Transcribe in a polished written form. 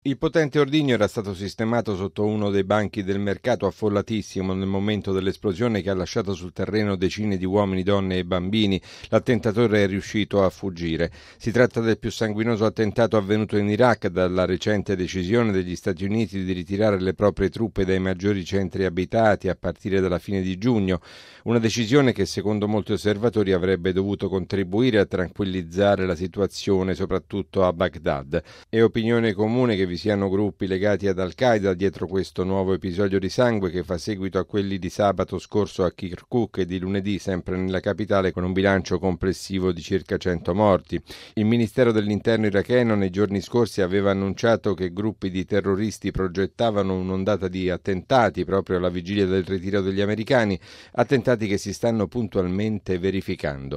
Il potente ordigno era stato sistemato sotto uno dei banchi del mercato affollatissimo nel momento dell'esplosione che ha lasciato sul terreno decine di uomini, donne e bambini. L'attentatore è riuscito a fuggire. Si tratta del più sanguinoso attentato avvenuto in Iraq dalla recente decisione degli Stati Uniti di ritirare le proprie truppe dai maggiori centri abitati a partire dalla fine di giugno. Una decisione che secondo molti osservatori avrebbe dovuto contribuire a tranquillizzare la situazione, soprattutto a Baghdad. È opinione comune che vi siano gruppi legati ad Al-Qaeda dietro questo nuovo episodio di sangue che fa seguito a quelli di sabato scorso a Kirkuk e di lunedì sempre nella capitale, con un bilancio complessivo di circa 100 morti. Il Ministero dell'Interno iracheno nei giorni scorsi aveva annunciato che gruppi di terroristi progettavano un'ondata di attentati proprio alla vigilia del ritiro degli americani, attentati che si stanno puntualmente verificando.